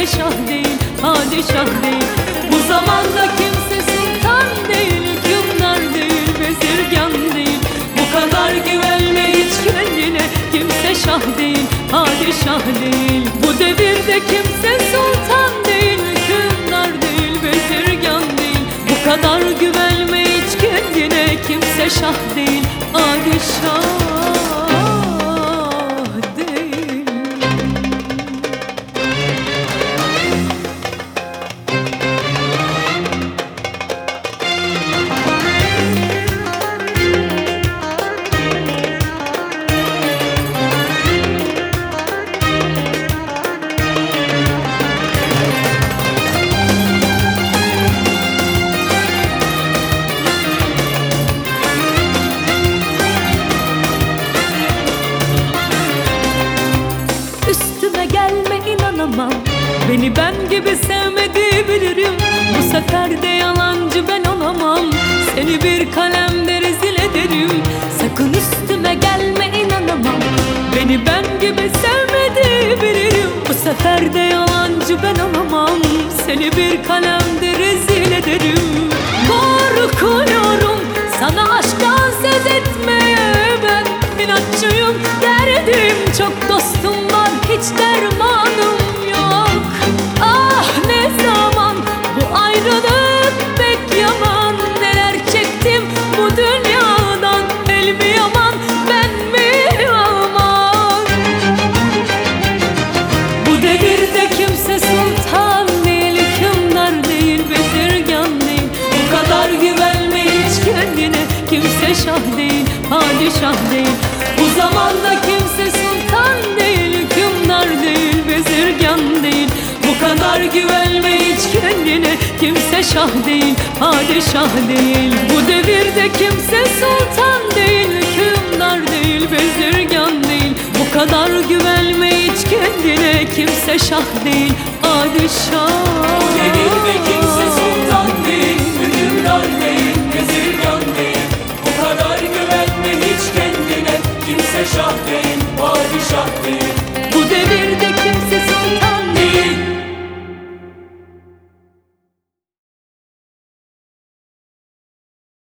kimse şah değil, padişah değil. Bu zamanda kimse sultan değil, hükümdar değil, bezirgan değil. Bu kadar güvenme hiç kendine, kimse şah değil, padişah değil. Bu devirde kimse sultan değil, hükümdar değil, bezirgan değil. Bu kadar güvenme hiç kendine, kimse şah değil, padişah değil. Üstüme gelme, inanamam. Beni ben gibi sevmediği bilirim. Bu sefer de yalancı ben olamam. Seni bir kalemde rezil ederim. Sakın üstüme gelme, inanamam. Beni ben gibi sevmediği bilirim. Bu sefer de yalancı ben olamam. Seni bir kalemde rezil ederim. Korkuyorum sana aşktan söz etmeye. Ben inatçıyım, derdim çok, dostum var, hiç dermanım yok. Ah ne zaman bu ayrılık pek yaman. Neler çektim bu dünyadan, el mi yaman, ben mi aman. Bu devirde kimse sultan değil, hükümdar değil, bezirgan değil. Bu kadar güvenme hiç kendine, kimse şah değil, padişah değil. Bu zamanda kimse sultan değil, hükümdar değil, bezirgan değil. Bu kadar güvenme hiç kendine, kimse şah değil, padişah değil. Bu devirde kimse sultan değil, hükümdar değil, bezirgan değil. Bu kadar güvenme hiç kendine, kimse şah değil, padişah. Bu devirde kimse sultan değil, hükümdar değil, bezirgan değil. Bu kadar güvenme hiç kendine, kimse şah değil.